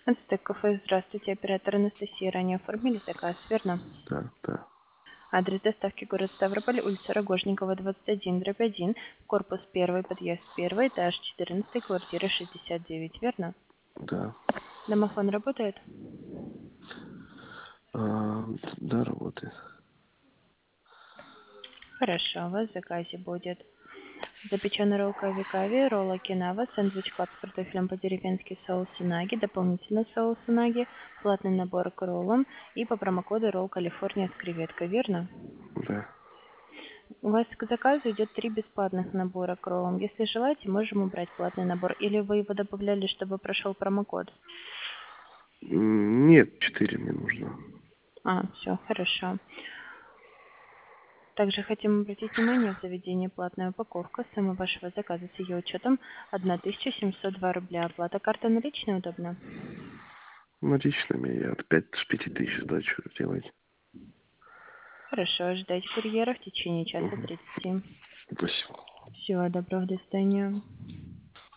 Ацтек кафе, здравствуйте, оператор Анастасия. Ранее оформили заказ, верно? Да, да, Адрес доставки город Ставрополь, улица Рогожникова, 21/1, корпус 1, подъезд 1, этаж 14, квартира 69, верно? да. Домофон работает? Да, работает. Хорошо, у вас в заказе будет запеченный ролл кави-кави, ролл окинава, сэндвич клаб с картофелем по-деревенски, соус унаги, дополнительно соус унаги, платный набор к роллам и по промокоду ролл Калифорния с креветкой, верно? Да. У вас к заказу идет 3 бесплатных набора к роллам. Если желаете, можем убрать платный набор. Или вы его добавляли, чтобы прошел промокод? Нет, 4 мне нужно. Все, хорошо. Также хотим обратить внимание, в заведении платная упаковка. Сумма вашего заказа с ее учетом 1702 рубля. Оплата карта наличная удобно? Наличными я от 5 тысяч сдачу делать. Хорошо, ожидайте курьера в течение часа Угу. 30. Спасибо. Всего доброго, до свидания.